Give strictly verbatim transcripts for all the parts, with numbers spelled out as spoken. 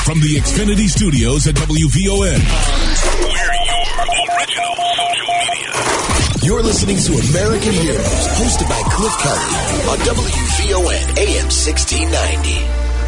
From the Xfinity Studios at W V O N. We're your original social media. You're listening to American Heroes, hosted by Cliff Kelly on W V O N A M sixteen ninety.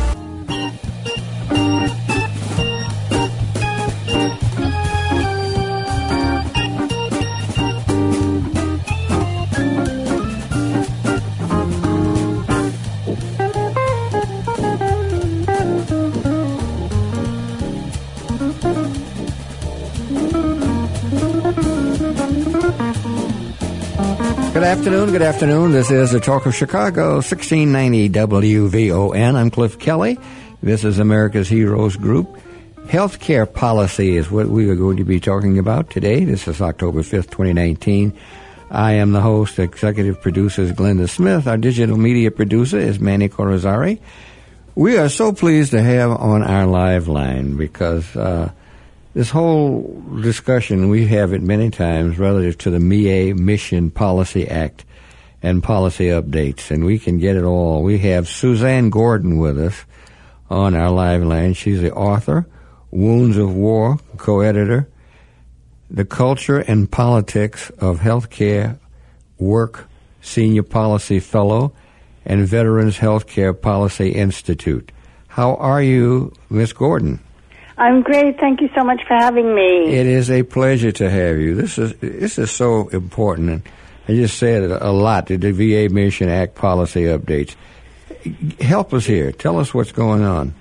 Good afternoon, good afternoon. This is the Talk of Chicago, sixteen ninety W V O N. I'm Cliff Kelly. This is America's Heroes Group. Healthcare policy is what we are going to be talking about today. This is October fifth, twenty nineteen. I am the host, executive producer is Glenda Smith. Our digital media producer is Manny Corazari. We are so pleased to have on our live line because uh, this whole discussion, we have it many times relative to the M I A Mission Policy Act and policy updates, and we can get it all. We have Suzanne Gordon with us on our live line. She's the author, Wounds of War, co-editor, The Culture and Politics of Healthcare Work, Senior Policy Fellow, and Veterans Healthcare Policy Institute. How are you, Miss Gordon? I'm great. Thank you so much for having me. It is a pleasure to have you. This is this is so important. And I just said it a lot, the V A Mission Act policy updates. Help us here. Tell us what's going on.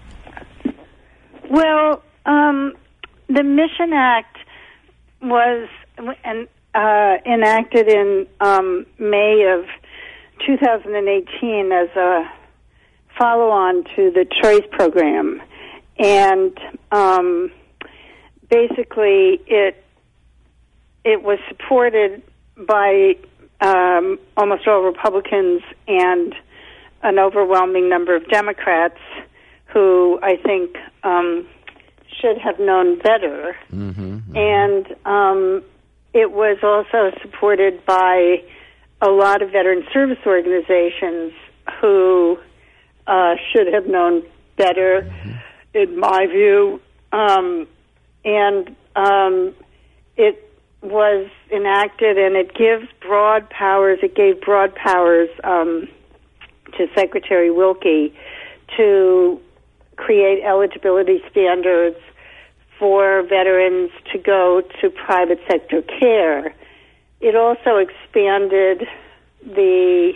Well, um, the Mission Act was an, uh, enacted in um, May of two thousand eighteen as a follow-on to the Choice program. And um, basically, it it was supported by um, almost all Republicans and an overwhelming number of Democrats who I think um, should have known better. Mm-hmm, mm-hmm. And um, it was also supported by a lot of veteran service organizations who uh, should have known better. Mm-hmm. In my view, um, and um, it was enacted, and it gives broad powers. It gave broad powers um, to Secretary Wilkie to create eligibility standards for veterans to go to private sector care. It also expanded the.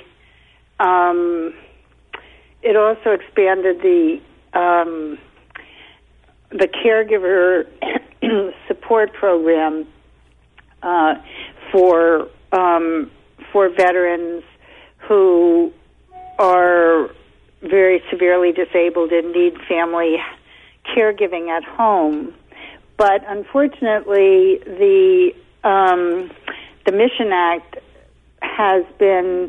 Um, it also expanded the. Um, the caregiver support program uh, for um, for veterans who are very severely disabled and need family caregiving at home. But unfortunately, the um, the Mission Act has been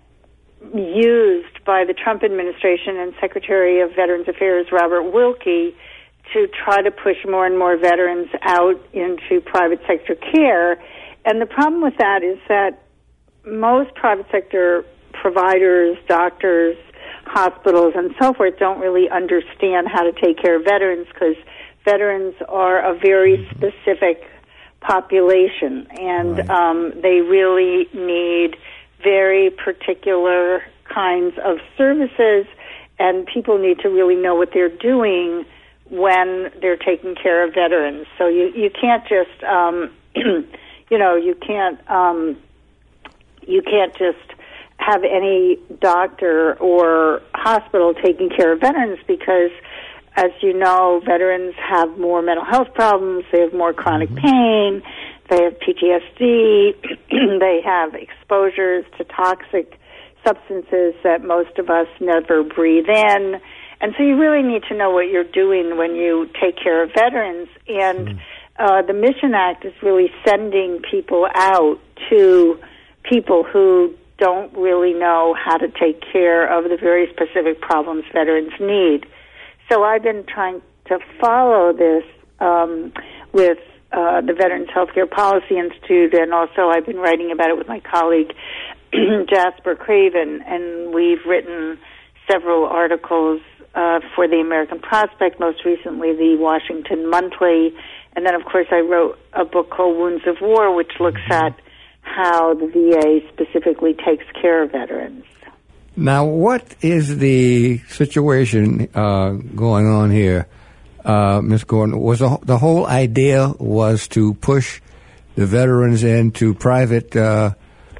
used by the Trump administration and Secretary of Veterans Affairs Robert Wilkie to try to push more and more veterans out into private sector care. And the problem with that is that most private sector providers, doctors, hospitals, and so forth don't really understand how to take care of veterans because veterans are a very specific population, and right. um, they really need very particular kinds of services, and people need to really know what they're doing when they're taking care of veterans. So you, you can't just, um, you know, you can't, um, you can't just have any doctor or hospital taking care of veterans because, as you know, veterans have more mental health problems, they have more chronic pain, they have P T S D, they have exposures to toxic substances that most of us never breathe in. And so you really need to know what you're doing when you take care of veterans. And mm. uh, the Mission Act is really sending people out to people who don't really know how to take care of the very specific problems veterans need. So I've been trying to follow this um, with uh, the Veterans Healthcare Policy Institute, and also I've been writing about it with my colleague Jasper Craven, and we've written several articles uh, for the American Prospect, most recently the Washington Monthly, and then, of course, I wrote a book called Wounds of War, which looks at how the V A specifically takes care of veterans. Now, what is the situation uh, going on here, uh, Miz Gordon? Was the, the whole idea was to push the veterans into private uh,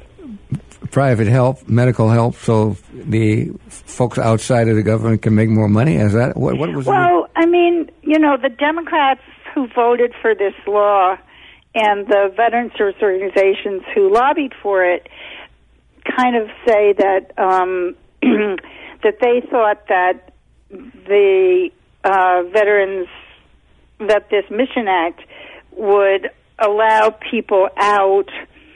private help, medical help, so the folks outside of the government can make more money? Is that what, what was? Well, the... I mean, you know, the Democrats who voted for this law and the veteran service organizations who lobbied for it kind of say that um, that they thought that the uh, veterans that this Mission Act would allow people out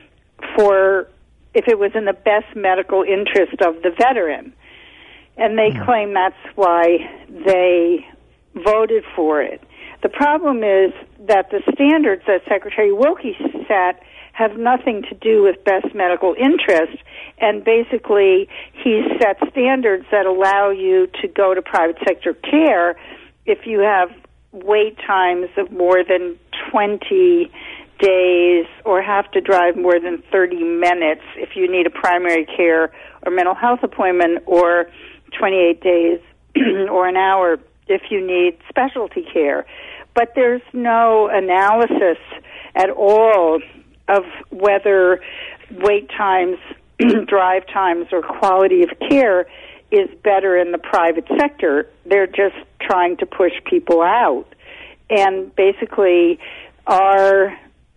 for if it was in the best medical interest of the veteran. And they mm. claim that's why they voted for it. The problem is that the standards that Secretary Wilkie set have nothing to do with best medical interest, and basically he set standards that allow you to go to private sector care if you have wait times of more than twenty days or have to drive more than thirty minutes if you need a primary care or mental health appointment, or twenty-eight days or an hour if you need specialty care. But there's no analysis at all of whether wait times, drive times, or quality of care is better in the private sector. They're just trying to push people out. And basically, our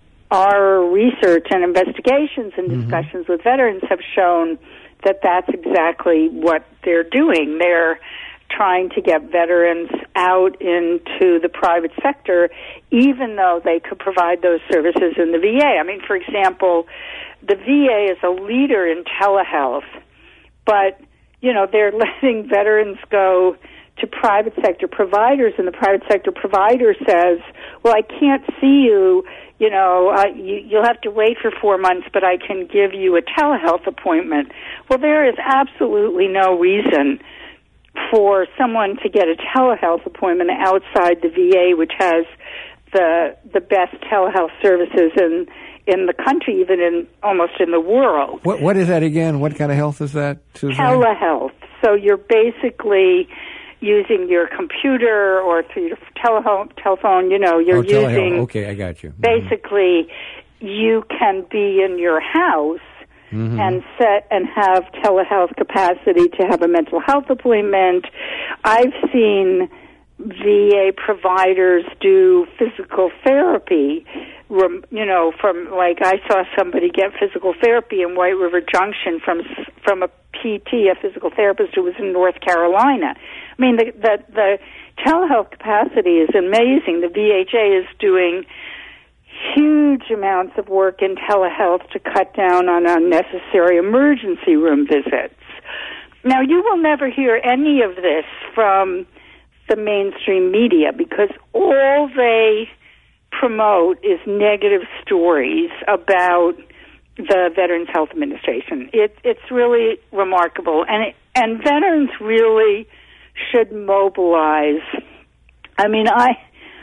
our research and investigations and discussions mm-hmm. with veterans have shown that that's exactly what they're doing. They're trying to get veterans out into the private sector, even though they could provide those services in the V A. I mean, for example, the V A is a leader in telehealth, but, you know, they're letting veterans go to private sector providers, and the private sector provider says, well, I can't see you, you know, uh, you, you'll have to wait for four months, but I can give you a telehealth appointment. Well, there is absolutely no reason for someone to get a telehealth appointment outside the V A, which has the the best telehealth services in in the country, even in almost in the world. What what is that again? What kind of health is that, Susan? Telehealth. So you're basically using your computer or through your telephone. Telephone, you know, you're oh, using. Okay, I got you. Basically, mm-hmm. you can be in your house. Mm-hmm. And set and have telehealth capacity to have a mental health appointment. I've seen V A providers do physical therapy, you know, from like I saw somebody get physical therapy in White River Junction from from a P T, a physical therapist who was in North Carolina. I mean, the the, the telehealth capacity is amazing. The V H A is doing huge amounts of work in telehealth to cut down on unnecessary emergency room visits. Now, you will never hear any of this from the mainstream media because all they promote is negative stories about the Veterans Health Administration. It, it's really remarkable, and it, and veterans really should mobilize. I mean, I...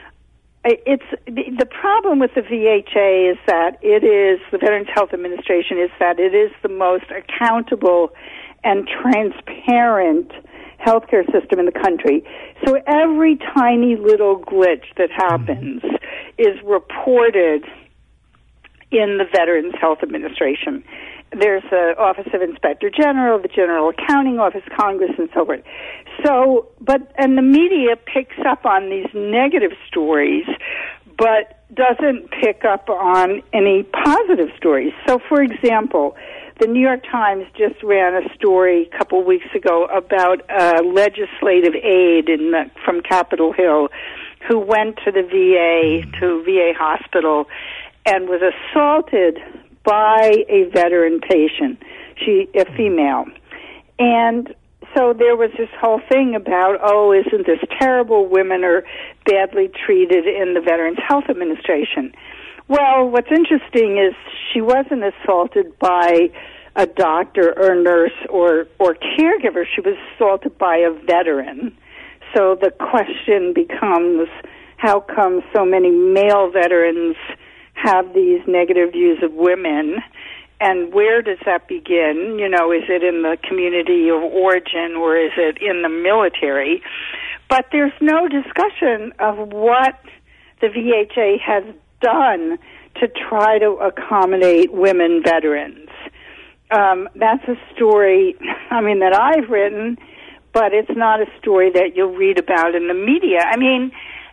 It's the problem with the V H A is that it is the Veterans Health Administration is that it is the most accountable and transparent healthcare system in the country. So every tiny little glitch that happens is reported in the Veterans Health Administration. There's the Office of Inspector General, the General Accounting Office, Congress, and so forth. So, but, and the media picks up on these negative stories, but doesn't pick up on any positive stories. So, for example, the New York Times just ran a story a couple weeks ago about a legislative aide in the, from Capitol Hill who went to the V A, to V A hospital, and was assaulted by a veteran patient, she a female. And so there was this whole thing about, oh, isn't this terrible? Women are badly treated in the Veterans Health Administration. Well, what's interesting is she wasn't assaulted by a doctor or nurse or, or caregiver. She was assaulted by a veteran. so the question becomes, how come so many male veterans have these negative views of women? And where does that begin? You know, is it in the community of origin or is it in the military? But there's no discussion of what the V H A has done to try to accommodate women veterans. Um, that's a story, I mean, that I've written, but it's not a story that you'll read about in the media. I mean,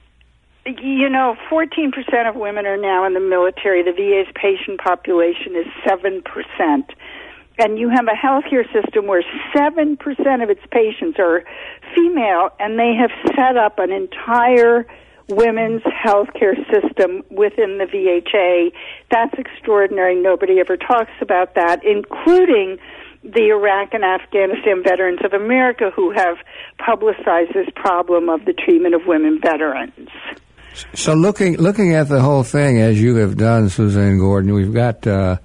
you know, fourteen percent of women are now in the military. The V A's patient population is seven percent. And you have a healthcare system where seven percent of its patients are female, and they have set up an entire women's healthcare system within the V H A. That's extraordinary. Nobody ever talks about that, including the Iraq and Afghanistan Veterans of America who have publicized this problem of the treatment of women veterans. So looking looking at the whole thing, as you have done, Suzanne Gordon, we've got, uh,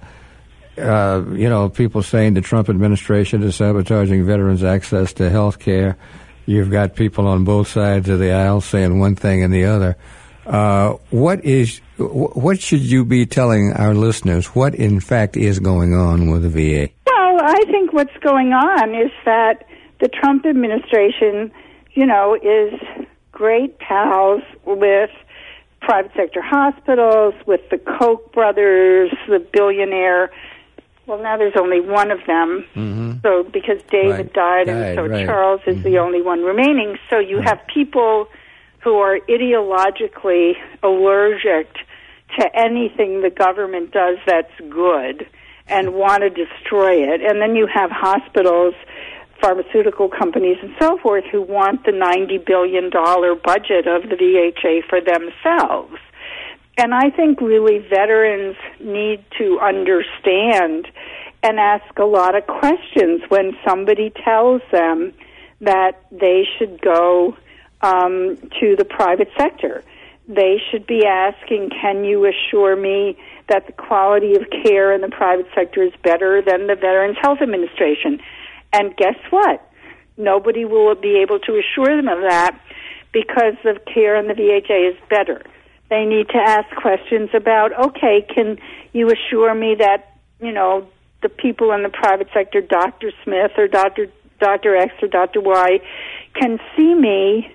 uh, you know, people saying the Trump administration is sabotaging veterans' access to health care. You've got people on both sides of the aisle saying one thing and the other. Uh, what is what should you be telling our listeners? What, in fact, is going on with the V A? Well, I think what's going on is that the Trump administration, you know, is great pals with private sector hospitals, with the Koch brothers, the billionaire. Well, now there's only one of them. Mm-hmm. So because David right. died, died, and so right. Charles is mm-hmm. the only one remaining. So you right. have people who are ideologically allergic to anything the government does that's good and want to destroy it. And then you have hospitals, pharmaceutical companies, and so forth who want the ninety billion dollars budget of the V H A for themselves. And I think really veterans need to understand and ask a lot of questions when somebody tells them that they should go um, to the private sector. They should be asking, can you assure me that the quality of care in the private sector is better than the Veterans Health Administration? And guess what? Nobody will be able to assure them of that because the care in the V H A is better. They need to ask questions about, okay, can you assure me that, you know, the people in the private sector, Doctor Smith or Doctor Doctor X or Doctor Y, can see me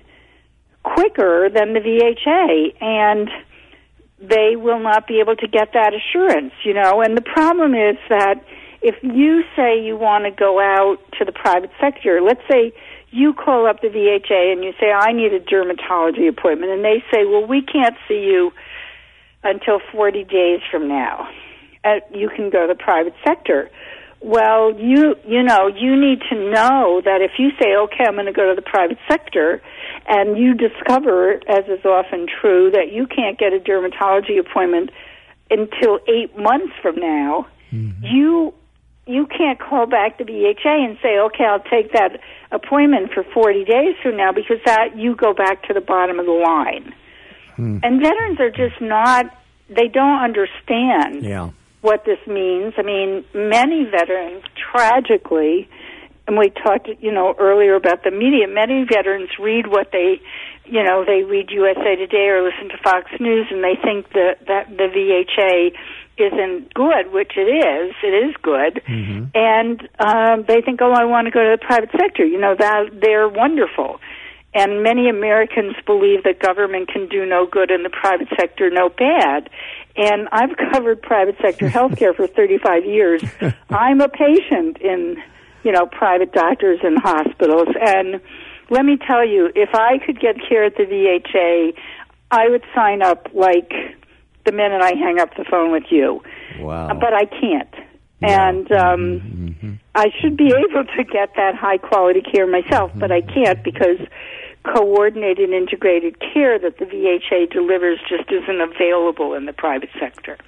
quicker than the V H A, and they will not be able to get that assurance, you know. And the problem is that if you say you want to go out to the private sector, let's say you call up the V H A and you say, I need a dermatology appointment, and they say, well, we can't see you until forty days from now. Uh, you can go to the private sector. Well, you you know, you need to know that if you say, okay, I'm going to go to the private sector, and you discover, as is often true, that you can't get a dermatology appointment until eight months from now, mm-hmm. you you can't call back the V H A and say, okay, I'll take that appointment for forty days from now, because that you go back to the bottom of the line. Hmm. And veterans are just not, they don't understand yeah. what this means. I mean, many veterans, tragically, and we talked, you know, earlier about the media, many veterans read what they, you know, they read U S A Today or listen to Fox News, and they think that, that the V H A isn't good, which it is. It is good. Mm-hmm. And um, they think, oh, I want to go to the private sector. You know, that they're wonderful. And many Americans believe that government can do no good and the private sector no bad. And I've covered private sector healthcare for thirty-five years. I'm a patient in, you know, private doctors and hospitals. And let me tell you, if I could get care at the V H A, I would sign up like the minute I hang up the phone with you. Wow. But I can't. Wow. And um, mm-hmm. I should be able to get that high-quality care myself, mm-hmm. but I can't because coordinated integrated care that the V H A delivers just isn't available in the private sector.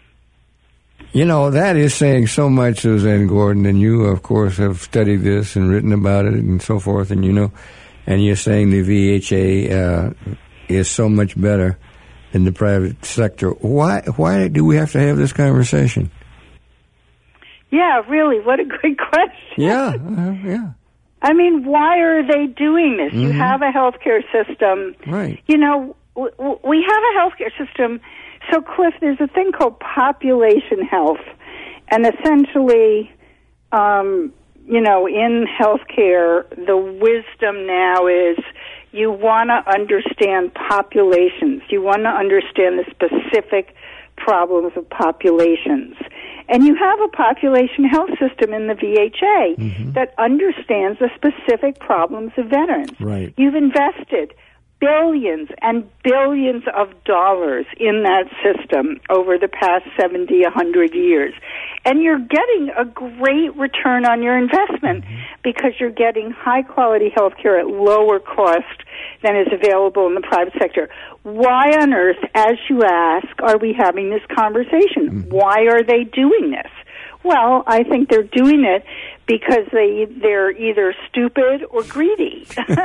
You know, that is saying so much, Suzanne Gordon, and you, of course, have studied this and written about it and so forth, and you know, and you're saying the V H A uh, is so much better in the private sector. Why why do we have to have this conversation? Yeah, really, what a great question. Yeah, uh, yeah. I mean, why are they doing this? Mm-hmm. You have a healthcare system. Right. You know, w- w- we have a healthcare system. So, Cliff, there's a thing called population health. And essentially, um, you know, in healthcare, the wisdom now is you want to understand populations. You want to understand the specific problems of populations. And you have a population health system in the V H A mm-hmm. that understands the specific problems of veterans. Right. You've invested billions and billions of dollars in that system over the past seventy, one hundred years. And you're getting a great return on your investment mm-hmm. because you're getting high-quality health care at lower cost than is available in the private sector. Why on earth, as you ask, are we having this conversation? Mm-hmm. Why are they doing this? Well, I think they're doing it because they, they're either stupid or greedy.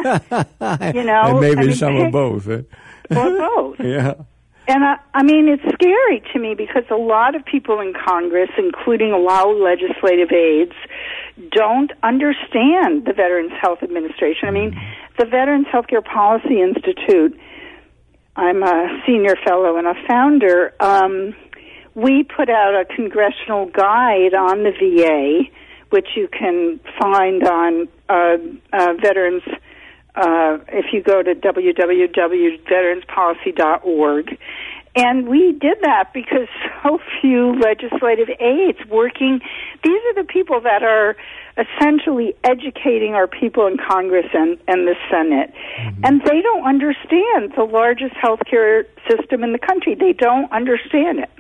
You know? And maybe I mean, some of both. Eh? Or both. Yeah. And I, I mean, it's scary to me because a lot of people in Congress, including a lot of legislative aides, don't understand the Veterans Health Administration. I mean, the Veterans Healthcare Policy Institute, I'm a senior fellow and a founder, um, we put out a congressional guide on the V A, which you can find on uh, uh, Veterans Uh, if you go to w w w dot veterans policy dot org. And we did that because so few legislative aides working, these are the people that are essentially educating our people in Congress and, and the Senate. Mm-hmm. And they don't understand the largest healthcare system in the country. They don't understand it.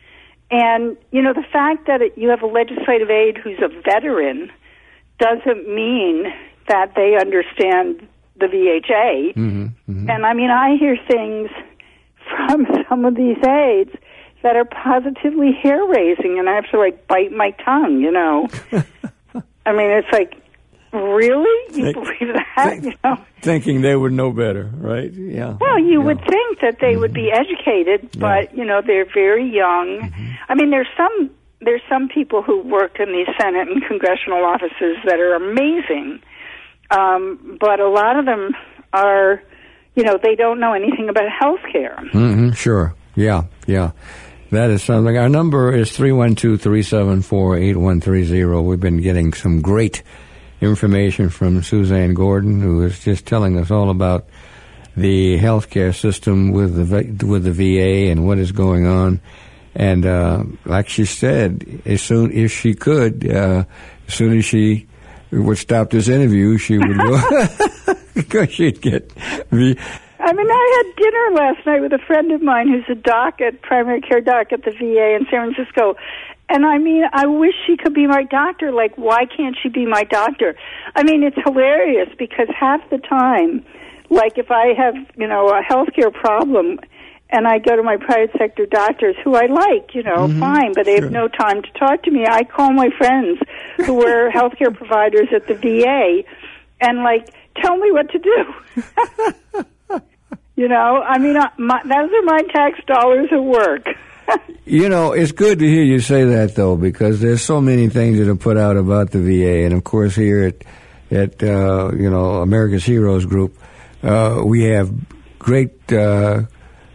And, you know, the fact that it, you have a legislative aide who's a veteran doesn't mean that they understand the V H A. Mm-hmm, mm-hmm. And I mean, I hear things from some of these aides that are positively hair-raising, and I have to, like, bite my tongue, you know. I mean, it's like, really? You think, believe that? Think, you know? Thinking they would know better, right? Yeah. Well, you yeah. would think that they mm-hmm. would be educated, but, yeah. you know, they're very young. Mm-hmm. I mean, there's some there's some people who work in the Senate and congressional offices that are amazing. Um, but a lot of them are, you know, they don't know anything about health care. Mm-hmm, sure. Yeah, yeah. That is something. Our number is three one two, three seven four, eight one three zero. We've been getting some great information from Suzanne Gordon, who is just telling us all about the healthcare system with the with the V A and what is going on. And uh, like she said, as soon if she could, uh, as soon as she would stop this interview, she would go because she'd get the. I mean, I had dinner last night with a friend of mine who's a doc at primary care doc at the V A in San Francisco, and I mean, I wish she could be my doctor. Like, why can't she be my doctor? I mean, it's hilarious because half the time, like if I have, you know, a healthcare problem, and I go to my private sector doctors, who I like, you know, mm-hmm, fine, but they sure. have no time to talk to me. I call my friends who were healthcare providers at the V A and, like, tell me what to do. You know, I mean, my, those are my tax dollars at work. You know, it's good to hear you say that, though, because there's so many things that are put out about the V A. And, of course, here at, at uh, you know, America's Heroes Group, uh, we have great uh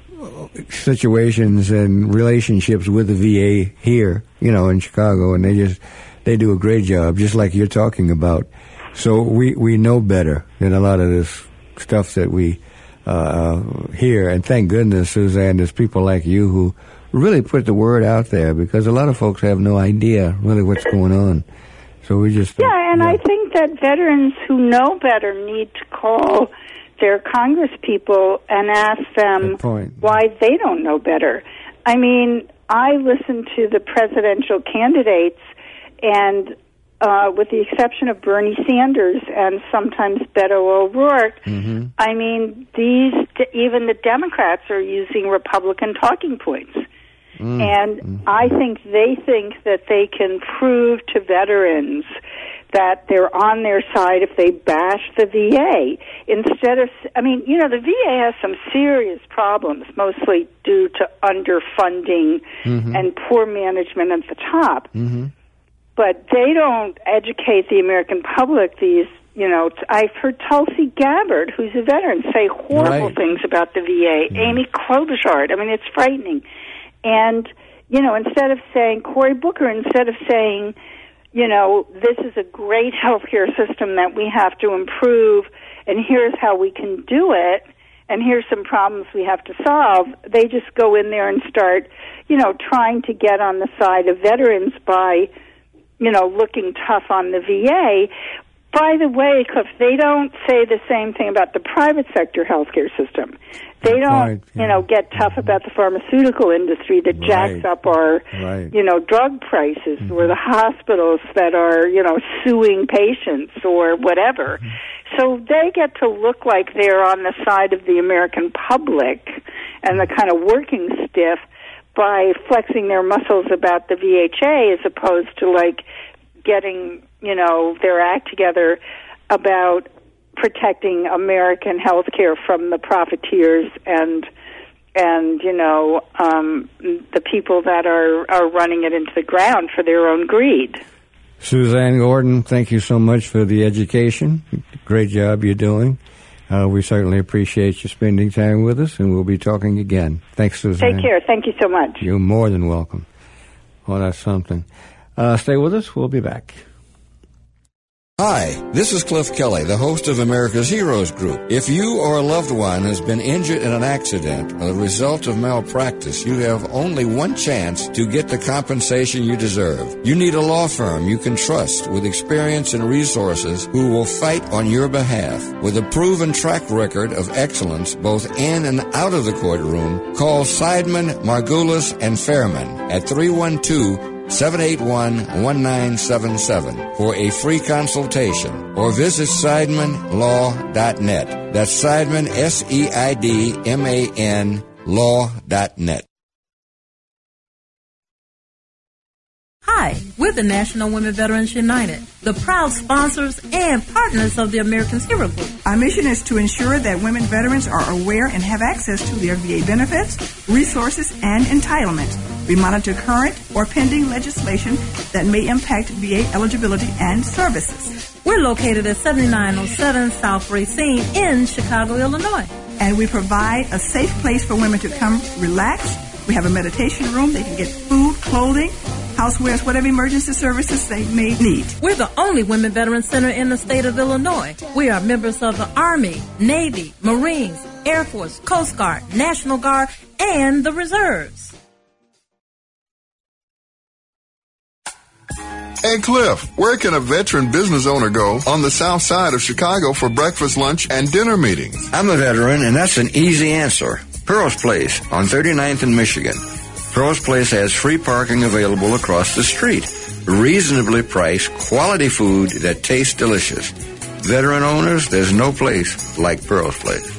situations and relationships with the V A here, you know, in Chicago, and they just they do a great job, just like you're talking about. So we we know better than a lot of this stuff that we uh, hear, and thank goodness, Suzanne, there's people like you who really put the word out there, because a lot of folks have no idea really what's going on. So we just yeah, and yeah. I think that veterans who know better need to call their Congress people and ask them why they don't know better. I mean, I listen to the presidential candidates, and uh, with the exception of Bernie Sanders and sometimes Beto O'Rourke, mm-hmm. I mean, these even the Democrats are using Republican talking points. Mm-hmm. And mm-hmm. I think they think that they can prove to veterans that they're on their side if they bash the V A. Instead of, I mean, you know, the V A has some serious problems, mostly due to underfunding mm-hmm. and poor management at the top. Mm-hmm. But they don't educate the American public, these, you know, t- I've heard Tulsi Gabbard, who's a veteran, say horrible Right. things about the V A. Yeah. Amy Klobuchar. I mean, it's frightening. And, you know, instead of saying, Cory Booker, instead of saying, you know, this is a great healthcare system that we have to improve, and here's how we can do it, and here's some problems we have to solve, they just go in there and start, you know, trying to get on the side of veterans by, you know, looking tough on the V A. By the way, Cliff, they don't say the same thing about the private sector healthcare system. They Good don't, point, yeah. you know, get tough about the pharmaceutical industry that jacks Right. up our, Right. you know, drug prices, Mm-hmm. or the hospitals that are, you know, suing patients or whatever. Mm-hmm. So they get to look like they're on the side of the American public and the kind of working stiff by flexing their muscles about the V H A, as opposed to like getting, you know, their act together about protecting American health care from the profiteers and and you know um, the people that are are running it into the ground for their own greed. Suzanne Gordon, thank you so much for the education. Great job you're doing. Uh, we certainly appreciate you spending time with us, and we'll be talking again. Thanks, Suzanne. Take care. Thank you so much. You're more than welcome. Well, that's something. Uh, stay with us. We'll be back. Hi, this is Cliff Kelly, the host of America's Heroes Group. If you or a loved one has been injured in an accident or the result of malpractice, you have only one chance to get the compensation you deserve. You need a law firm you can trust with experience and resources who will fight on your behalf. With a proven track record of excellence both in and out of the courtroom, call Seidman, Margulis, and Fairman at three one two, seven eight one, one nine seven seven for a free consultation, or visit Seidman Law dot net. That's Seidman, S E I D M A N, law dot net. Hi, we're the National Women Veterans United, the proud sponsors and partners of the Americans Hero Group. Our mission is to ensure that women veterans are aware and have access to their V A benefits, resources, and entitlements. We monitor current or pending legislation that may impact V A eligibility and services. We're located at seventy-nine oh seven South Racine in Chicago, Illinois. And we provide a safe place for women to come relax. We have a meditation room. They can get food, clothing, housewares, whatever emergency services they may need. We're the only women veteran center in the state of Illinois. We are members of the Army, Navy, Marines, Air Force, Coast Guard, National Guard, and the Reserves. Hey Cliff, where can a veteran business owner go on the south side of Chicago for breakfast, lunch, and dinner meetings? I'm a veteran, and that's an easy answer. Pearl's Place on thirty-ninth and Michigan. Pearl's Place has free parking available across the street. Reasonably priced, quality food that tastes delicious. Veteran owners, there's no place like Pearl's Place.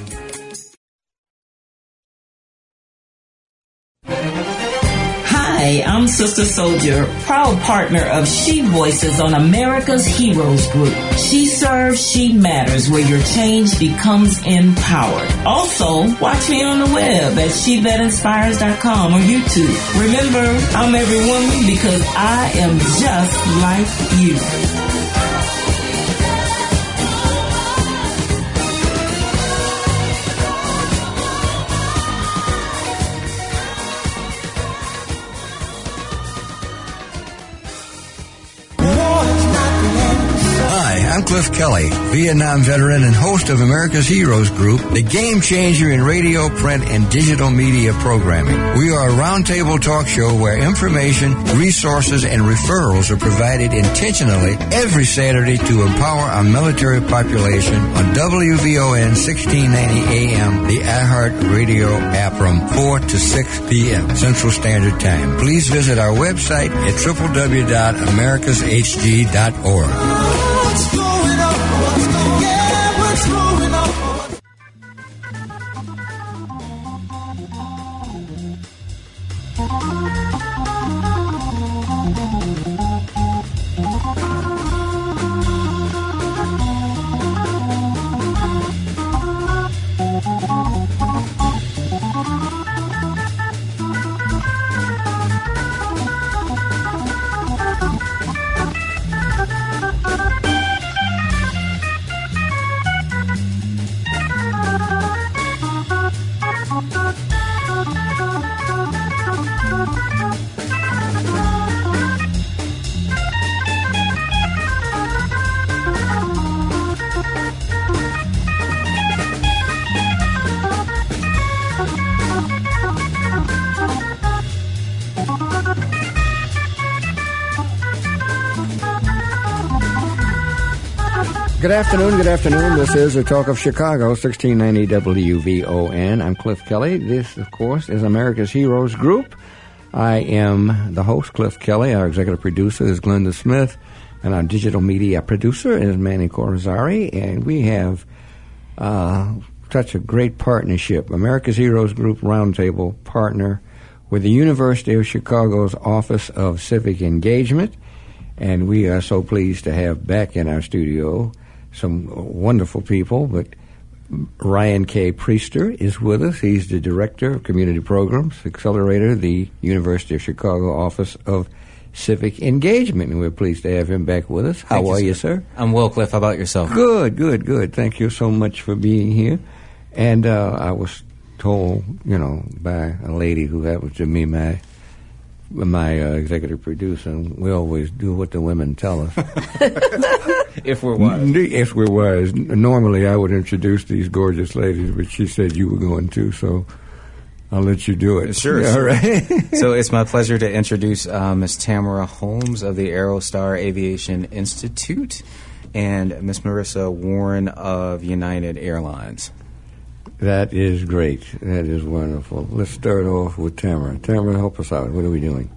Hi, I'm Sister Soldier, proud partner of She Voices on America's Heroes Group. She serves, she matters, where your change becomes empowered. Also, watch me on the web at she that inspires dot com or YouTube. Remember, I'm every woman because I am just like you. I'm Cliff Kelly, Vietnam veteran and host of America's Heroes Group, the game changer in radio, print, and digital media programming. We are a roundtable talk show where information, resources, and referrals are provided intentionally every Saturday to empower our military population on W V O N sixteen ninety A M, the iHeart Radio app from four to six p.m. Central Standard Time. Please visit our website at w w w dot americas h g dot org. What's going on? What's going, yeah, what's going on? Good afternoon, good afternoon. This is the Talk of Chicago, sixteen ninety W V O N. I'm Cliff Kelly. This, of course, is America's Heroes Group. I am the host, Cliff Kelly. Our executive producer is Glenda Smith, and our digital media producer is Manny Corazari. And we have uh, such a great partnership. America's Heroes Group Roundtable partner with the University of Chicago's Office of Civic Engagement. And we are so pleased to have back in our studio some wonderful people, but Ryan K. Priester is with us. He's the Director of Community Programs, Accelerator, the University of Chicago Office of Civic Engagement, and we're pleased to have him back with us. How Thank are you, you, sir? sir? I'm well, Cliff. How about yourself? Good, good, good. Thank you so much for being here. And uh, I was told, you know, by a lady who happens to be my my uh, executive producer, and we always do what the women tell us. If we're wise. If we're wise. Normally I would introduce these gorgeous ladies, but she said you were going to, so I'll let you do it. Sure. All right. So it's my pleasure to introduce uh, Miz Tamara Holmes of the Aerostar Aviation Institute and Miz Marissa Warren of United Airlines. That is great. That is wonderful. Let's start off with Tamara. Tamara, help us out. What are we doing?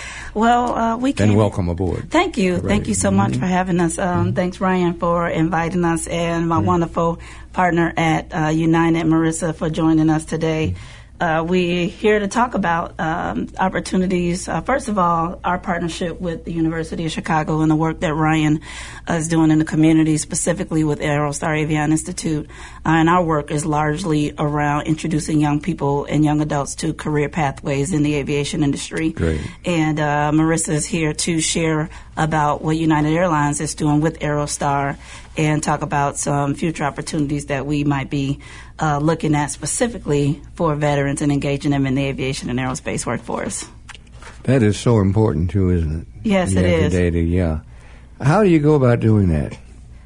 Well, uh, we can. And welcome aboard. Thank you. Right. Thank you so much for having us. Um, mm-hmm. Thanks, Ryan, for inviting us, and my mm-hmm. wonderful partner at uh, United, Marissa, for joining us today. Mm-hmm. Uh, we're here to talk about um, opportunities. Uh, first of all, our partnership with the University of Chicago and the work that Ryan uh, is doing in the community, specifically with Aerostar Aviation Institute. Uh, and our work is largely around introducing young people and young adults to career pathways in the aviation industry. Great. And uh, Marissa is here to share about what United Airlines is doing with Aerostar and talk about some future opportunities that we might be uh, looking at specifically for veterans and engaging them in the aviation and aerospace workforce. That is so important, too, isn't it? Yes, yeah, it is. Data, yeah. How do you go about doing that?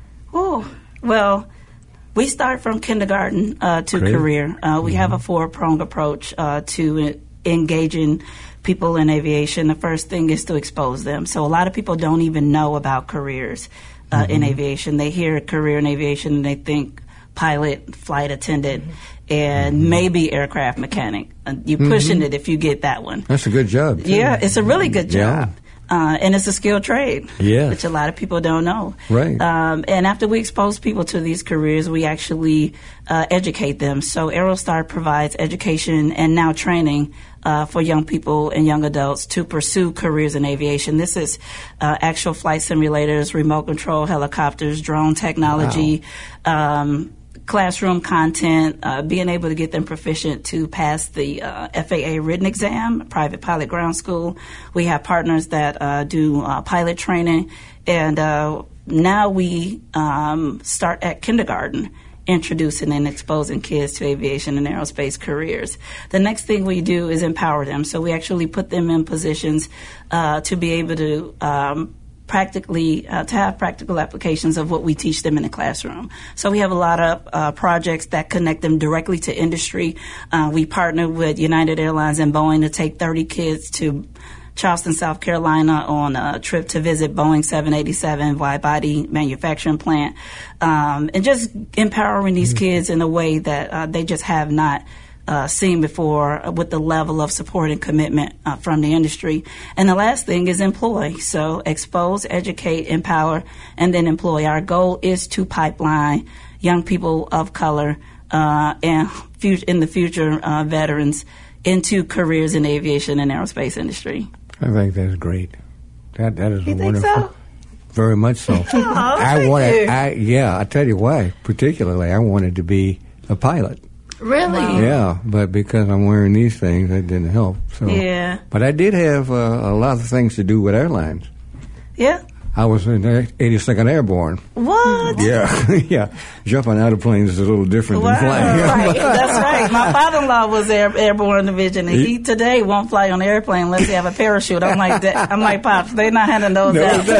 Oh, well, we start from kindergarten uh, to Great. career. Uh, we mm-hmm. have a four-pronged approach uh, to engaging people in aviation. The first thing is to expose them. So a lot of people don't even know about careers uh, mm-hmm. in aviation. They hear a career in aviation and they think pilot, flight attendant, mm-hmm. and mm-hmm. maybe aircraft mechanic. Uh, you're pushing mm-hmm. it if you get that one. That's a good job, too. Yeah, it's a really good job. Yeah. Uh, and it's a skilled trade, yes. which a lot of people don't know. Right. Um, and after we expose people to these careers, we actually uh, educate them. So Aerostar provides education and now training uh, for young people and young adults to pursue careers in aviation. This is uh, actual flight simulators, remote control helicopters, drone technology, wow. um, classroom content, uh, being able to get them proficient to pass the uh, F A A written exam, private pilot ground school. We have partners that uh, do uh, pilot training, and uh, now we um, start at kindergarten, introducing and exposing kids to aviation and aerospace careers. The next thing we do is empower them. So we actually put them in positions uh, to be able to um, practically uh, to have practical applications of what we teach them in the classroom. So we have a lot of uh, projects that connect them directly to industry. Uh, we partner with United Airlines and Boeing to take thirty kids to Charleston, South Carolina on a trip to visit Boeing seven eighty-seven wide-body manufacturing plant, um, and just empowering these kids in a way that uh, they just have not Uh, seen before, uh, with the level of support and commitment uh, from the industry. And the last thing is employ. So expose, educate, empower, and then employ. Our goal is to pipeline young people of color uh, and fu- in the future uh, veterans into careers in the aviation and aerospace industry. I think that's great. That that is you wonderful. Think so? Very much so. Oh, I thank wanted, you. I yeah, I tell you why. Particularly, I wanted to be a pilot. Really? Wow. Yeah, but because I'm wearing these things, that didn't help. So. Yeah. But I did have uh, a lot of things to do with airlines. Yeah. I was in the eighty-second Airborne. What? Yeah, yeah. Jumping out of planes is a little different wow. than flying. Right. That's right. My father-in-law was air, airborne division, and he today won't fly on the airplane unless he have a parachute. I'm like, that, I'm like, Pops, they're not handing those no, out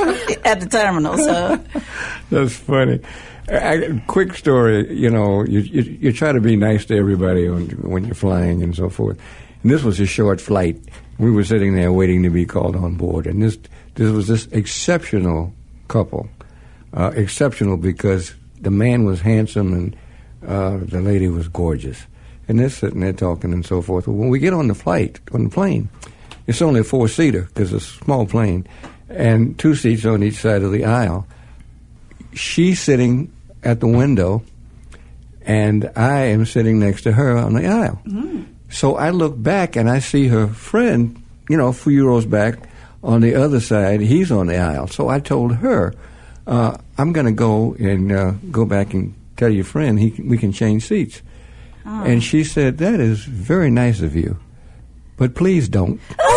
at the terminal. So that's funny. I, quick story, you know, you, you you try to be nice to everybody when, when you're flying and so forth. And this was a short flight. We were sitting there waiting to be called on board, and this this was this exceptional couple, uh, exceptional because the man was handsome and uh, the lady was gorgeous. And they're sitting there talking and so forth. Well, when we get on the flight, on the plane, it's only a four-seater because it's a small plane, and two seats on each side of the aisle. She's sitting at the window, and I am sitting next to her on the aisle. Mm. So I look back, and I see her friend, you know, a few rows back on the other side. He's on the aisle. So I told her, uh, I'm going to go and uh, go back and tell your friend he, we can change seats. Oh. And she said, that is very nice of you, but please don't.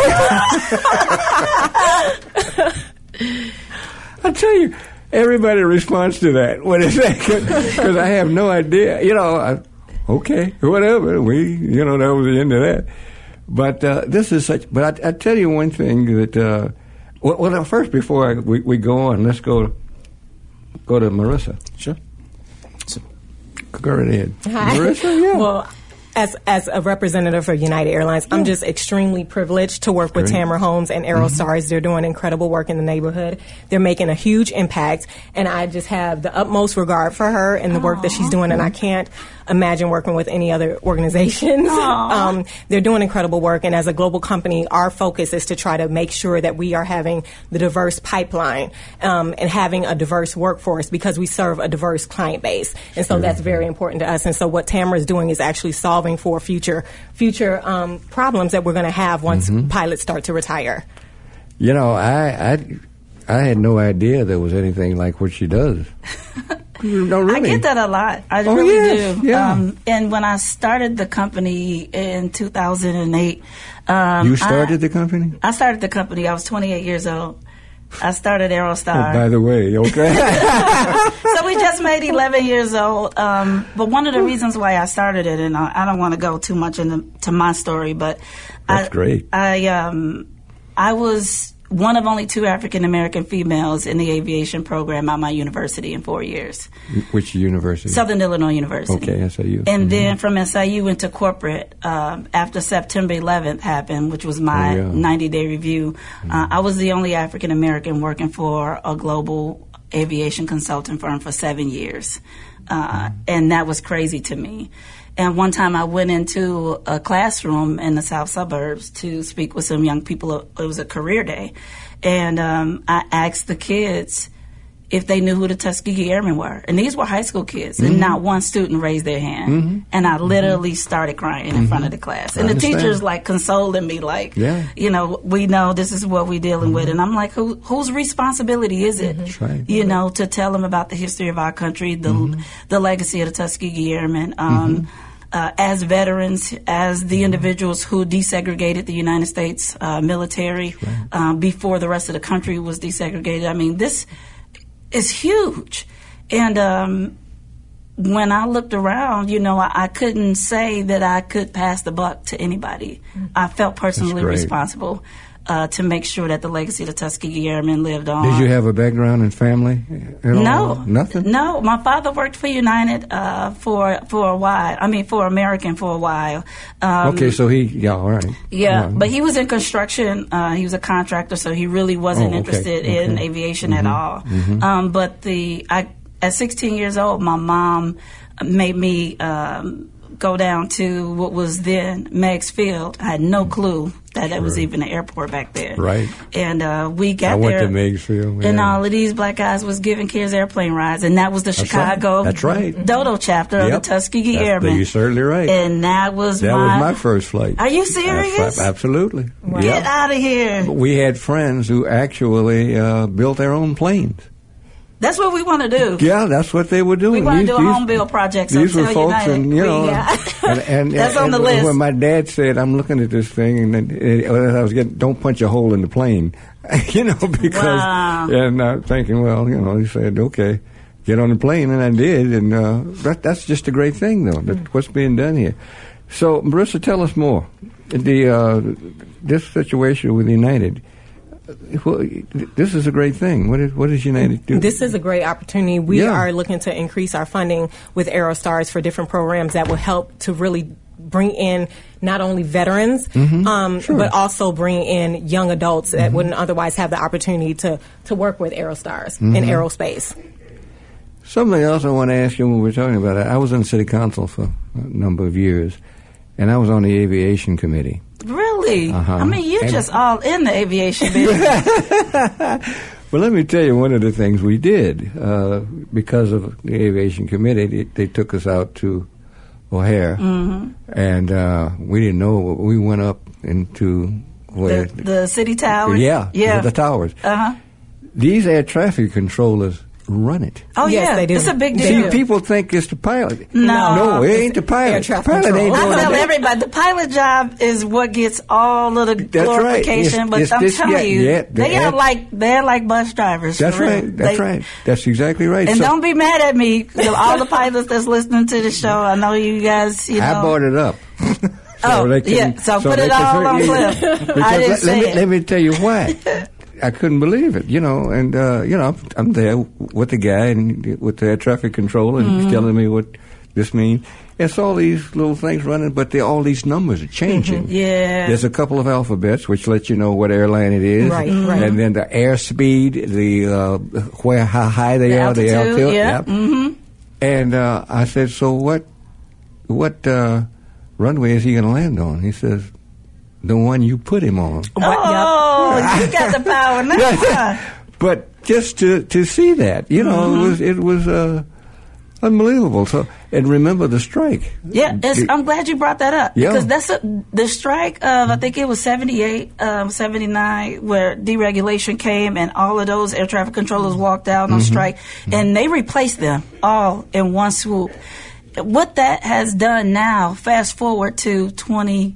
I tell you, everybody responds to that. What is that? Because I have no idea. You know, I, okay, whatever. We, you know, that was the end of that. But uh, this is such. But I, I tell you one thing that. Uh, well, well, first before I, we we go on, let's go go to Marissa. Sure. Go right ahead. Hi. Marissa, yeah. Well, as as a representative for United Airlines, yeah. I'm just extremely privileged to work with Tamara Holmes and Aerostars. Mm-hmm. They're doing incredible work in the neighborhood. They're making a huge impact, and I just have the utmost regard for her and the Aww. work that she's doing, and I can't imagine working with any other organizations. Um, they're doing incredible work, and as a global company, our focus is to try to make sure that we are having the diverse pipeline um, and having a diverse workforce because we serve a diverse client base, and so that's very important to us. And so what Tamara is doing is actually solving for future future um, problems that we're going to have once mm-hmm. pilots start to retire. You know, I, I I had no idea there was anything like what she does. No, really. I get that a lot. I oh, really yes, do. Yeah. Um, and when I started the company in two thousand eight. Um, you started I, the company? I started the company. I was twenty-eight years old. I started Aerostar. Oh, by the way, okay. So we just made eleven years old. Um, but one of the reasons why I started it, and I, I don't want to go too much into to my story, but That's I, great. I, um, I was one of only two African American females in the aviation program at my university in four years. Which university? Southern Illinois University. Okay, S I U. And mm-hmm. then from S I U into corporate um, after September eleventh happened, which was my oh, yeah. ninety-day review. Mm-hmm. Uh, I was the only African American working for a global aviation consulting firm for seven years. Uh, mm-hmm. And that was crazy to me. And one time I went into a classroom in the south suburbs to speak with some young people. It was a career day. And um, I asked the kids if they knew who the Tuskegee Airmen were. And these were high school kids. Mm-hmm. And not one student raised their hand. Mm-hmm. And I literally mm-hmm. started crying in mm-hmm. front of the class. And I the understand. teachers, like, consoling me, like, yeah. you know, we know this is what we're dealing mm-hmm. with. And I'm like, Who, whose responsibility is it, mm-hmm. right. you know, to tell them about the history of our country, the mm-hmm. the legacy of the Tuskegee Airmen, um, mm-hmm. Uh, as veterans, as the individuals who desegregated the United States uh, military right. um, before the rest of the country was desegregated. I mean, this is huge. And um, when I looked around, you know, I, I couldn't say that I could pass the buck to anybody. Mm-hmm. I felt personally responsible uh, to make sure that the legacy of the Tuskegee Airmen lived on. Did you have a background in family at no, all? Nothing? No. My father worked for United uh, for for a while. I mean, for American for a while. Um, okay, so he, yeah, all right. Yeah, yeah. But he was in construction. Uh, he was a contractor, so he really wasn't oh, okay. interested okay. in aviation mm-hmm. at all. Mm-hmm. Um, but the I, at sixteen years old, my mom made me um, go down to what was then Meigs Field. I had no clue that sure. it was even an airport back there. Right. And uh, we got I there. I went to Meigs Field. Yeah. And all of these black guys was giving kids airplane rides. And that was the That's Chicago right. That's right. Dodo chapter yep. of the Tuskegee That's, Airmen. You're certainly right. And that was that my... was my first flight. Are you serious? Absolutely. Wow. Get yep. out of here. We had friends who actually uh, built their own planes. That's what we want to do. Yeah, that's what they were doing. We want to do a these, home build project. These were folks, United. and you know, yeah. and, and, that's and, on the and list. When my dad said, "I'm looking at this thing," and, and, and I was getting, "Don't punch a hole in the plane," you know, because wow. and I'm thinking, well, you know, he said, "Okay, get on the plane," and I did, and uh, that, that's just a great thing, though. That's what's being done here. So, Marissa, tell us more. The uh, this situation with United. Well, this is a great thing. What is what does United do? This is a great opportunity. We yeah. are looking to increase our funding with Aerostars for different programs that will help to really bring in not only veterans, mm-hmm. um, sure. but also bring in young adults that mm-hmm. wouldn't otherwise have the opportunity to, to work with Aerostars mm-hmm. in aerospace. Something else I want to ask you when we're talking about it. I was on city council for a number of years, and I was on the aviation committee. Really? Uh-huh. I mean, you're and just all in the aviation business. Well, let me tell you one of the things we did. Uh, because of the aviation committee, they, they took us out to O'Hare, mm-hmm. and uh, we didn't know. We went up into where the, the city towers. Yeah, yeah, the towers. Uh huh. These air traffic controllers run it. Oh yes, yeah, they do. It's a big See, deal. people think it's the pilot. No, no, it ain't the pilot. Air traffic pilot control. ain't I doing tell that. everybody the pilot job is what gets all of the That's glorification. right. It's- but it's I'm this telling guy- you, yeah, the they air- are like they're like bus drivers. That's for real. right. That's They- right. That's exactly right. And So, don't be mad at me, all the pilots that's listening to the show. I know you guys. You know, I brought it up. Oh, they can- yeah, so put they it can- all on yeah, Cliff. Because I didn't let, say let me, it. let me tell you why. I couldn't believe it, you know, and, uh, you know, I'm, I'm there with the guy and with the air traffic controller, and Mm-hmm. he's telling me what this means. It's all these little things running, but they, all these numbers are changing. Yeah. There's a couple of alphabets which let you know what airline it is. Right, Mhm. right. And then the airspeed, the, uh, where, how high they The are, the altitude, altitude. yeah. Yep. Mm-hmm. And uh, I said, so what what uh, runway is he going to land on? He says, the one you put him on. Oh, you got the power now. But just to, to see that, you know, Mm-hmm. it was, it was uh, unbelievable. So, and remember the strike. Yeah, it's, I'm glad you brought that up. Yeah. Because that's a, the strike of, I think it was seventy-eight, um, seventy-nine, where deregulation came and all of those air traffic controllers walked out on Mm-hmm. strike, and they replaced them all in one swoop. What that has done now, fast forward to twenty,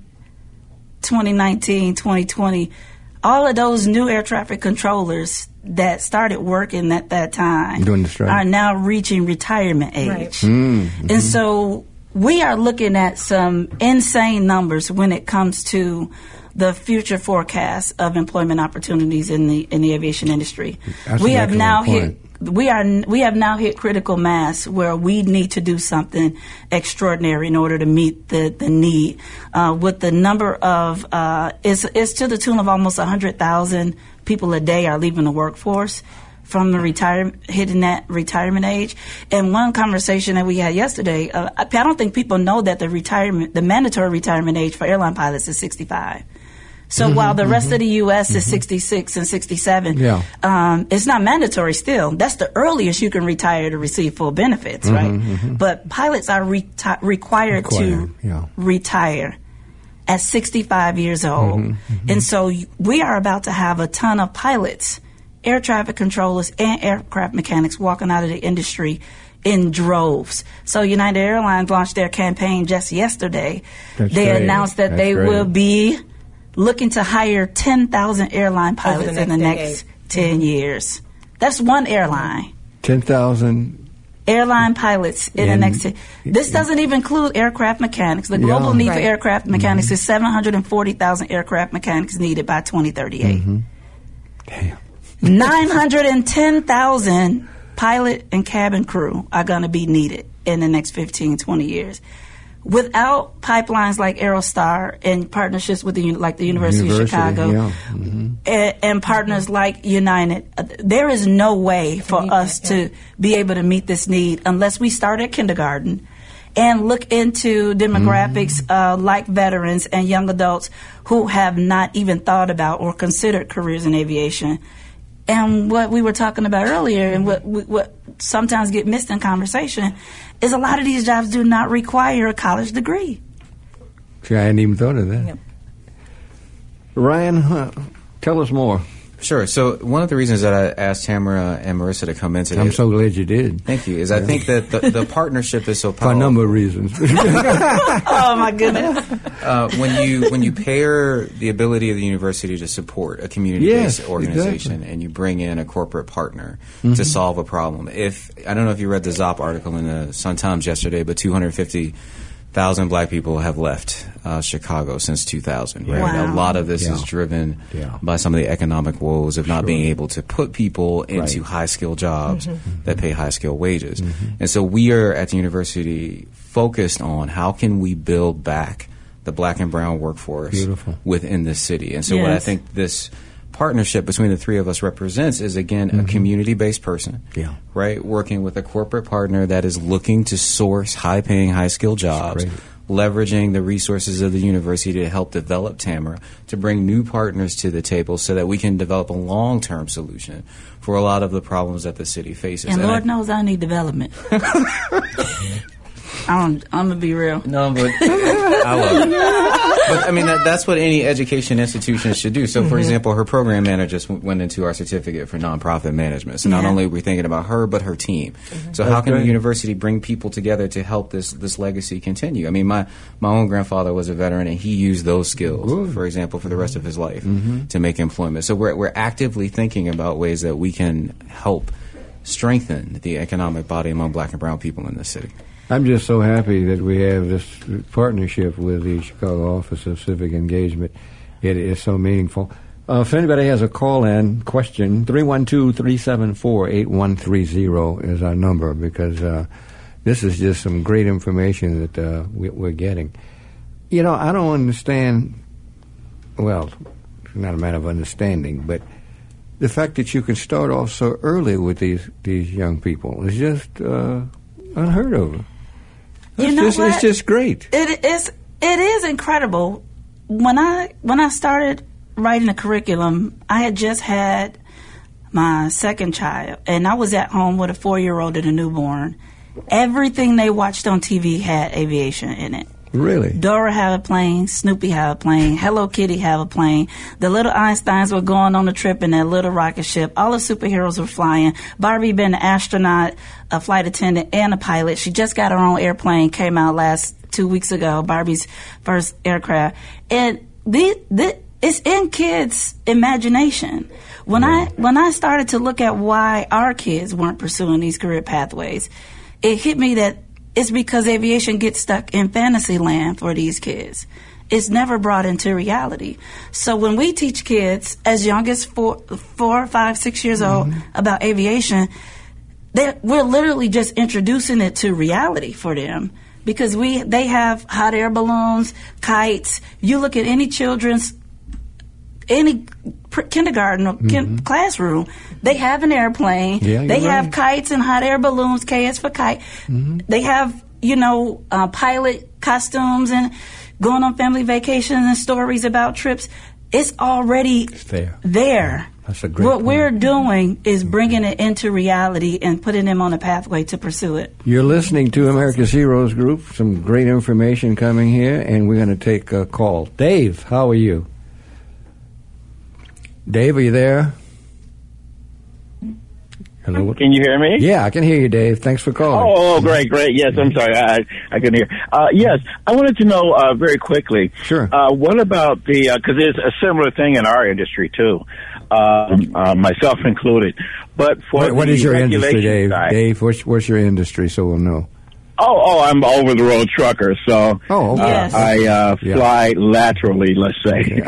twenty nineteen, twenty twenty, all of those new air traffic controllers that started working at that time During the strike. are now reaching retirement age. Right. Mm-hmm. And so we are looking at some insane numbers when it comes to the future forecast of employment opportunities in the in the aviation industry. That's we an have excellent now point. hit we are we have now hit critical mass where we need to do something extraordinary in order to meet the the need. Uh, with the number of uh, it's it's to the tune of almost a hundred thousand people a day are leaving the workforce from the retire hitting that retirement age. And one conversation that we had yesterday, uh, I, I don't think people know that the retirement the mandatory retirement age for airline pilots is sixty-five. So Mm-hmm, while the rest mm-hmm. of the U S is sixty-six and sixty-seven, Yeah. um, it's not mandatory still. That's the earliest you can retire to receive full benefits, right? mm-hmm. But pilots are reti- required, Required, to yeah. retire at sixty-five years old. Mm-hmm, mm-hmm. And so y- we are about to have a ton of pilots, air traffic controllers, and aircraft mechanics walking out of the industry in droves. So United Airlines launched their campaign just yesterday. That's they great. announced that That's they great. will be looking to hire ten thousand airline pilots the in the next next ten years. That's one airline. ten thousand. Airline pilots in, In- the next ten. This doesn't even include aircraft mechanics. The global Yeah. need Right. for aircraft mechanics is seven hundred forty thousand aircraft mechanics needed by twenty thirty-eight. Mm-hmm. Damn. nine hundred ten thousand pilot and cabin crew are going to be needed in the next fifteen, twenty years. Without pipelines like Aerostar and partnerships with the uni- like the University, University, of Chicago yeah. Mm-hmm. and, and partners like United, uh, there is no way for us to be able to meet this need unless we start at kindergarten and look into demographics uh, like veterans and young adults who have not even thought about or considered careers in aviation. And what we were talking about earlier, and what what sometimes get missed in conversation, is a lot of these jobs do not require a college degree. See, I hadn't even thought of that. Yep. Ryan, uh, tell us more. Sure. So one of the reasons that I asked Tamara and Marissa to come in today, I'm so glad you did. thank you, is I think that the, the partnership is so For a powerful. number of reasons. Oh my goodness! Uh, when you when you pair the ability of the university to support a community-based Yes, organization, exactly. and you bring in a corporate partner Mm-hmm. to solve a problem. If I don't know if you read the Zop article in the Sun Times yesterday, but two hundred fifty thousand black people have left uh, Chicago since two thousand. Right? Wow. A lot of this Yeah. is driven Yeah. by some of the economic woes of not Sure. being able to put people into Right. high-skilled jobs Mm-hmm. that pay high-skilled wages. And so we are at the university focused on how can we build back the black and brown workforce Beautiful. within the city. And so what I Yes. think this partnership between the three of us represents is, again, mm-hmm. a community-based person, yeah. right, working with a corporate partner that is looking to source high-paying, high-skilled jobs, leveraging the resources of the university to help develop Tamara, to bring new partners to the table so that we can develop a long-term solution for a lot of the problems that the city faces. And, and Lord I, knows I need development. I'm, I'm going to be real. No, but I love it. But, I mean, that, that's what any education institution should do. So, for mm-hmm. example, her program manager just w- went into our certificate for nonprofit management. So not yeah. only are we thinking about her, but her team. Mm-hmm. So that's how can great. the university bring people together to help this, this legacy continue? I mean, my, my own grandfather was a veteran, and he used those skills, Good. for example, for the rest of his life mm-hmm. to make employment. So we're, we're actively thinking about ways that we can help strengthen the economic body among black and brown people in this city. I'm just so happy that we have this partnership with the Chicago Office of Civic Engagement. It is so meaningful. Uh, if anybody has a call-in question, three one two, three seven four, eight one three zero is our number, because uh, this is just some great information that uh, we, we're getting. You know, I don't understand, well, it's not a matter of understanding, but the fact that you can start off so early with these, these young people is just uh, unheard of. You know just, what? It's just great. It is. It is incredible. When I when I started writing the curriculum, I had just had my second child, and I was at home with a four-year-old and a newborn. Everything they watched on T V had aviation in it. Really? Dora had a plane, Snoopy had a plane, Hello Kitty had a plane. The little Einsteins were going on a trip in their little rocket ship. All the superheroes were flying. Barbie been an astronaut, a flight attendant, and a pilot. She just got her own airplane, came out last two weeks ago, Barbie's first aircraft. And the, the, it's in kids' imagination. When yeah. I when I started to look at why our kids weren't pursuing these career pathways, it hit me that it's because aviation gets stuck in fantasy land for these kids. It's never brought into reality. So when we teach kids as young as four, four five, six years mm-hmm. old about aviation, we're literally just introducing it to reality for them. Because we they have hot air balloons, kites. You look at any children's, any kindergarten or mm-hmm. kin- classroom, they have an airplane. Yeah, they have right. kites and hot air balloons, K is for kite. Mm-hmm. They have, you know, uh, pilot costumes and going on family vacations and stories about trips. It's already it's there. there. That's a great What point. we're doing is bringing it into reality and putting them on a pathway to pursue it. You're listening to America's Heroes Group. Some great information coming here, and we're going to take a call. Dave, how are you? Dave, are you there? Hello. Can you hear me? Yeah, I can hear you, Dave. Thanks for calling. Oh, oh great, great. Yes, I'm sorry. I I couldn't hear. Uh, yes, I wanted to know uh, very quickly. Sure. Uh, what about the, because uh, there's a similar thing in our industry, too, um, uh, myself included. But for What, what is your industry, Dave? Side, Dave, what's, what's your industry so we'll know? Oh, oh, I'm over the road trucker, so oh, okay. uh, yes. I uh, fly yeah. laterally, let's say.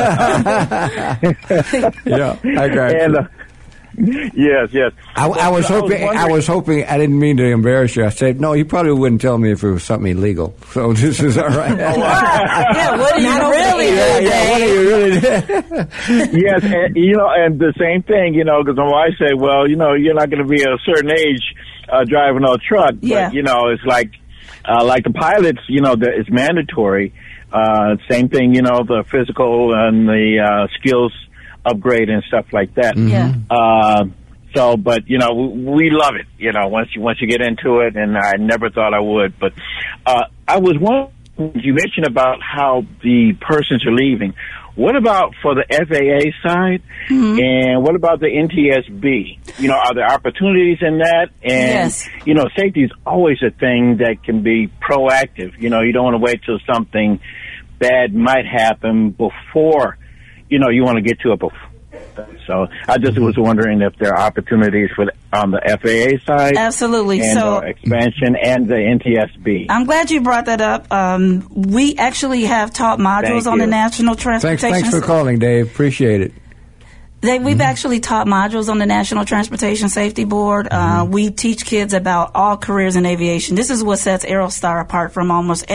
but, um, yeah, I got and, you. Uh, yes, yes. I, I was so hoping. I was, I was hoping. I didn't mean to embarrass you. I said, no, you probably wouldn't tell me if it was something illegal. So this is all right. yeah, what are you really doing? Yeah, yeah, what are you really doing? Yes, and, you know, and the same thing, you know, because my wife said, well, you know, you're not going to be a certain age uh, driving a truck, but yeah. you know, it's like, uh, like the pilots, you know, the, it's mandatory. Uh, same thing, you know, the physical and the uh, skills upgrade and stuff like that. Yeah. Uh, so, but you know, we love it. You know, once you once you get into it, and I never thought I would. But uh, I was wondering, you mentioned about how the persons are leaving. What about for the F A A side, mm-hmm. and what about the N T S B? You know, are there opportunities in that? And yes. you know, safety is always a thing that can be proactive. You know, you don't want to wait till something bad might happen before. You know, you want to get to it before. So I just was wondering if there are opportunities for the, on the F A A side. Absolutely. And, so uh, expansion and the N T S B. I'm glad you brought that up. Um, we actually have taught modules Thank on you. the National Transportation. Thanks, thanks for calling, Dave. Appreciate it. They, we've mm-hmm. actually taught modules on the National Transportation Safety Board. Mm-hmm. Uh, we teach kids about all careers in aviation. This is what sets Aerostar apart from almost every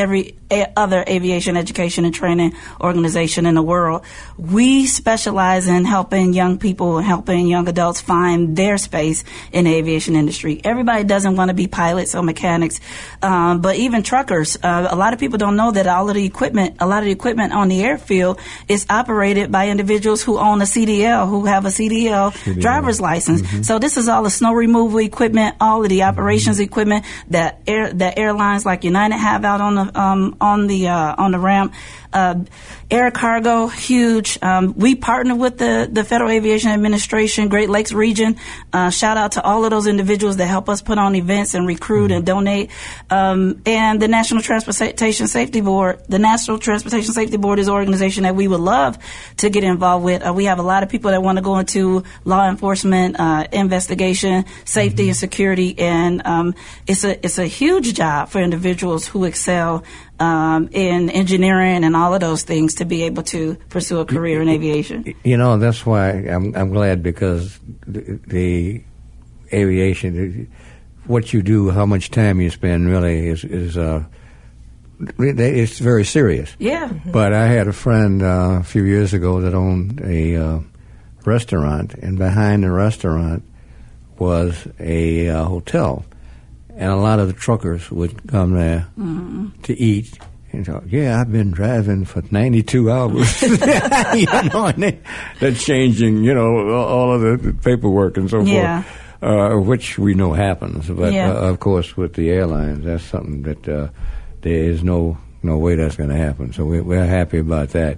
a- other aviation education and training organization in the world. We specialize in helping young people and helping young adults find their space in the aviation industry. Everybody doesn't want to be pilots or mechanics, um, but even truckers. Uh, a lot of people don't know that all of the equipment, a lot of the equipment on the airfield is operated by individuals who own a C D L, who have a C D L C D L driver's license. Mm-hmm. So this is all the snow removal equipment, all of the operations mm-hmm. equipment that air, that airlines like United have out on the um, on the uh, on the ramp. Uh, air cargo, huge. Um, we partner with the, the Federal Aviation Administration, Great Lakes region. Uh, shout out to all of those individuals that help us put on events and recruit mm-hmm. and donate. Um, and the National Transportation Safety Board. The National Transportation Safety Board is an organization that we would love to get involved with. Uh, we have a lot of people that want to go into law enforcement, uh, investigation, safety mm-hmm. and security, and um, it's a it's a huge job for individuals who excel Um, in engineering and all of those things to be able to pursue a career in aviation. You know, that's why I'm, I'm glad, because the, the aviation, what you do, how much time you spend really is, is uh, it's very serious. Yeah. But I had a friend uh, a few years ago that owned a uh, restaurant, and behind the restaurant was a uh, hotel. And a lot of the truckers would come there mm-hmm. to eat and talk, yeah, I've been driving for ninety-two hours. you know, and they, they're changing, you know, all of the paperwork and so yeah. forth, uh, which we know happens. But, yeah. uh, of course, with the airlines, that's something that uh, there is no, no way that's going to happen. So we're, we're happy about that.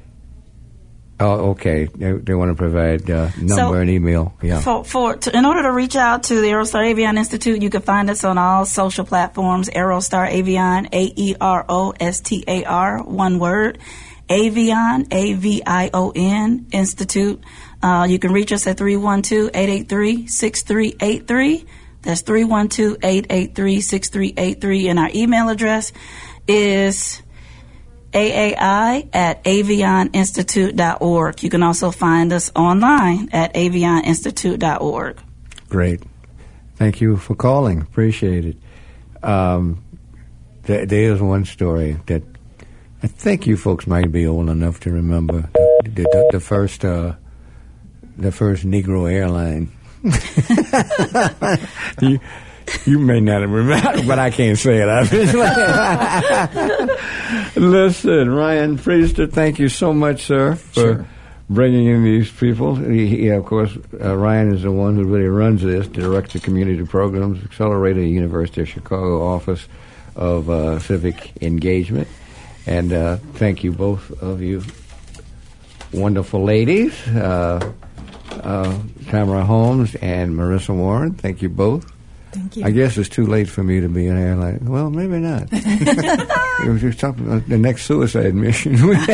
Oh, okay. They, they want to provide uh, number so and email. Yeah. For, for to, in order to reach out to the Aerostar Avion Institute, you can find us on all social platforms. Aerostar Avion, A E R O S T A R, one word. Avion, A V I O N Institute. Uh, you can reach us at three one two, eight eight three, six three eight three. That's three one two, eight eight three, six three eight three. And our email address is A A I at avion institute dot org. You can also find us online at avion institute dot org. Great. Thank you for calling. Appreciate it. Um, there, there is one story that I think you folks might be old enough to remember. The, the, the first, uh, the first Negro airline. you, You may not remember, but I can't say it. Listen, Ryan Priester, thank you so much, sir, for sure. bringing in these people. He, he, of course, uh, Ryan is the one who really runs this, directs the community programs, Accelerated University of Chicago Office of uh, Civic Engagement. And uh, thank you, both of you wonderful ladies, uh, uh, Tamara Holmes and Marissa Warren. Thank you both. Thank you. I guess it's too late for me to be an airline. Well, maybe not. It was just talking about the next suicide mission. you know?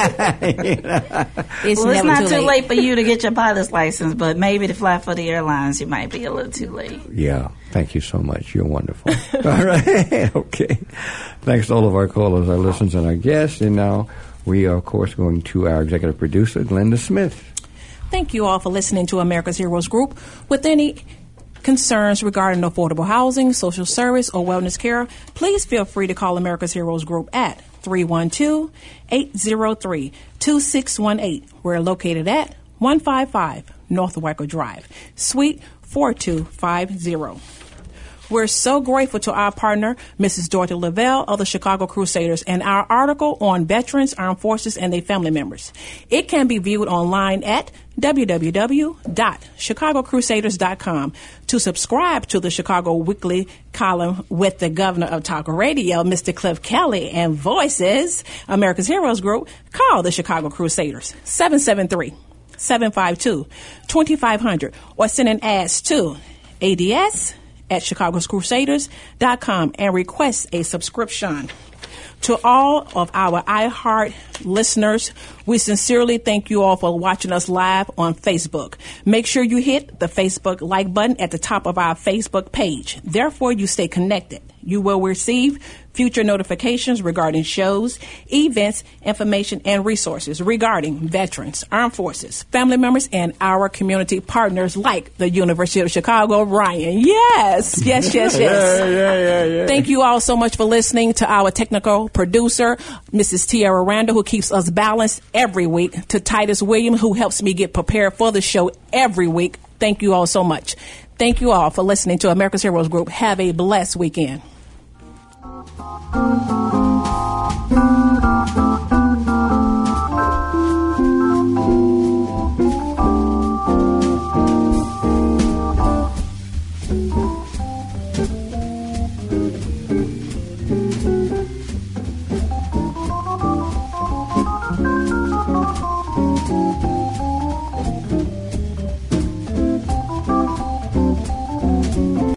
It's, well, it's not too late. late for you to get your pilot's license, but maybe to fly for the airlines, you might be a little too late. Yeah. Thank you so much. You're wonderful. All right. Okay. Thanks to all of our callers, our listeners, and our guests. And now we are, of course, going to our executive producer, Glenda Smith. Thank you all for listening to America's Heroes Group. With any concerns regarding affordable housing, social service, or wellness care, please feel free to call America's Heroes Group at three one two, eight zero three, two six one eight. We're located at one five five North Waco Drive, Suite four two five zero. We're so grateful to our partner, Missus Dorothy Lavelle of the Chicago Crusaders, and our article on veterans, armed forces, and their family members. It can be viewed online at w w w dot chicago crusaders dot com. To subscribe to the Chicago Weekly column with the governor of talk radio, Mister Cliff Kelly, and Voices, America's Heroes Group, call the Chicago Crusaders, seven seven three, seven five two, two five zero zero, or send an ads to A D S at chicago crusaders dot com and request a subscription. To all of our iHeart listeners, we sincerely thank you all for watching us live on Facebook. Make sure you hit the Facebook like button at the top of our Facebook page. Therefore, you stay connected You will receive future notifications regarding shows, events, information, and resources regarding veterans, armed forces, family members, and our community partners like the University of Chicago. Ryan, yes, yes, yes, yes. yeah, yeah, yeah, yeah. Thank you all so much for listening to our technical producer, Missus Tiara Randall, who keeps us balanced every week, to Titus Williams, who helps me get prepared for the show every week. Thank you all so much. Thank you all for listening to America's Heroes Group. Have a blessed weekend.